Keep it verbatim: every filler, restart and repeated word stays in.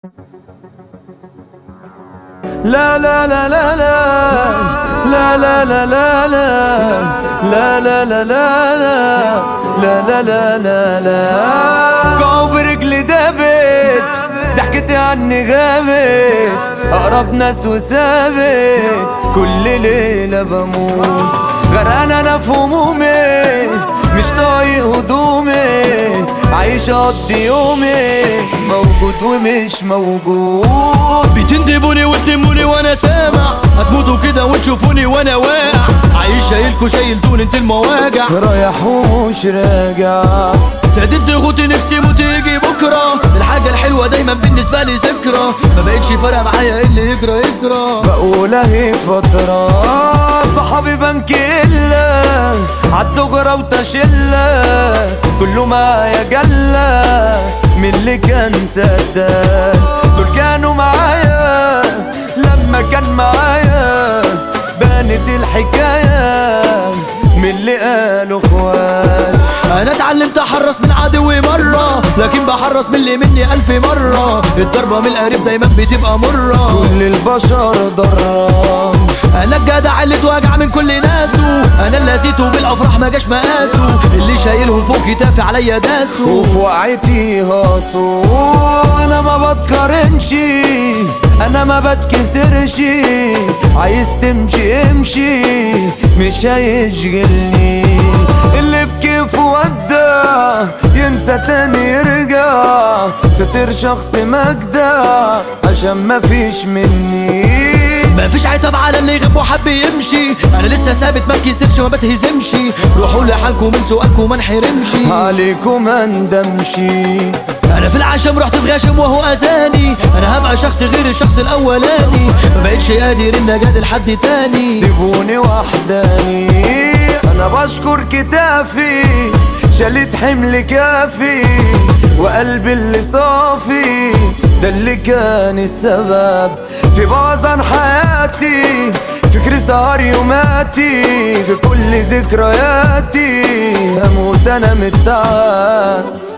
لا لا لا لا لا لا لا لا لا لا لا لا لا لا لا لا لا لا قعوا برجلي دابت ضحكتي عني غابت اقرب ناس وسابت كل ليلة بموت غرقان انا في همومي مش طايق هدومي عايش اقضي يومي موجود ومش موجود بتندبوني وتلموني وانا سامع هتموتوا كده وتشوفوني وانا واقع عايش شايلكوا شايلتوني انت المواجع رايح ومش راجع سددت ضغوطي نفسي موت يجي بكره الحاجه الحلوه دايما بالنسبه لي ذكرى ما بقتش فارقه معايا اللي يجرى يجرى بقول اهي فتره صحابي بنك الا عالدجرة وتشلة كله معايا جلة من اللي كان سداد دول كانوا معايا لما كان معايا بانت الحكاية من اللي قالوا اخوات انا اتعلمت احرص من عدوي مرة لكن بحرص من اللي مني الف مرة الضربة من القريب دايما بتبقى مرة كل البشر ضرام انا الجدع اللي اتوجع من كل ناسه انا اللي لازيته بالافراح ما جاش مقاسه اللي شايلهم فوق كتافي عليا داسه وفي وقعتي هاسو انا ما بتقارنش انا ما بتكسرش عايز تمشي امشي مش هيشغلني اللي بكيفه ودع ينسى تاني يرجع خسر شخص مجدع عشان ما فيش مني مفيش عتاب على اللي يغيب وحب يمشي انا لسه ثابت ما انكسرش ما بتهزمش روحوا لحالكم من سؤالكم ما انحرمش عليكم ما ندمش انا في العشم رحت بغاشم وهو اذاني انا هبقى شخص غير الشخص الاولاني ما بقتش قادر ان اجادل حد تاني سيبوني وحداني انا بشكر كتافي شالت حمل كافي وقلبي اللي صافي ده اللي كان السبب في بوظان حياتي فكري سهر يوماتي في كل ذكرياتي هموت انا من التعب